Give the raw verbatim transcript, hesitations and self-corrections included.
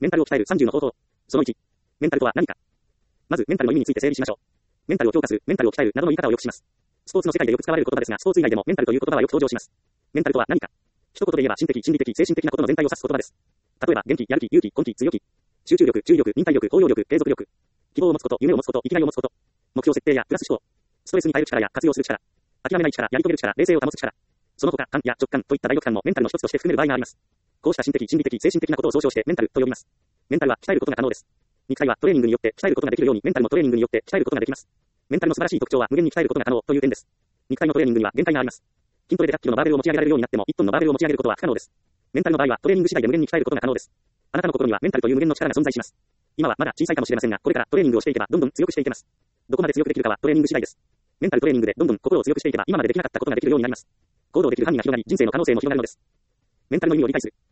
メンタルを鍛えるさんじゅうの方法。そのいち。メンタルとは何か。まず、メンタルの意味について整理しましょう。メンタルを強化する、メンタルを鍛えるなどの言い方をよくします。スポーツの世界でよく使われる言葉ですが、スポーツ以外でもメンタルという言葉はよく登場します。メンタルとは何か。一言で言えば心的、心理的、精神的なことの全体を指す言葉です。例えば、元気、やる気、勇気、根気、強気。集中力、注意力、忍耐力、包容力、継続力。希望を持つこと、夢を持つこと、生きがいを持つこと。目標設定やプラス思考。ストレスに耐える力や活用する力。諦めない力、やり遂げる力、冷静を保つ力。その他、感や直感といった大六感もメンタルの一つとして含める場合があります。こうした心的、心理的、精神的なことを総称してメンタルと呼びます。メンタルは鍛えることが可能です。肉体はトレーニングによって鍛えることができるように、メンタルもトレーニングによって鍛えることができます。メンタルの素晴らしい特徴は無限に鍛えることが可能という点です。肉体のトレーニングには限界があります。筋トレでひゃっキロのバーベルを持ち上げられるようになってもいっトンのバーベルを持ち上げることは不可能です。メンタルの場合はトレーニング次第で無限に鍛えることが可能です。あなたの心にはメンタルという無限の力が存在します。今はまだ小さいかもしれませんが、これからトレーニングをしていけばどんどん強くしていけます。どこまで強くできるかはトレーニング次第です。メンタルトレーニングでどんどん心を強くしていけば今までできなかったことができるようになります。行動できる範囲が広がり、人生の可能性も広がるのです。メンタルの意味を理解する。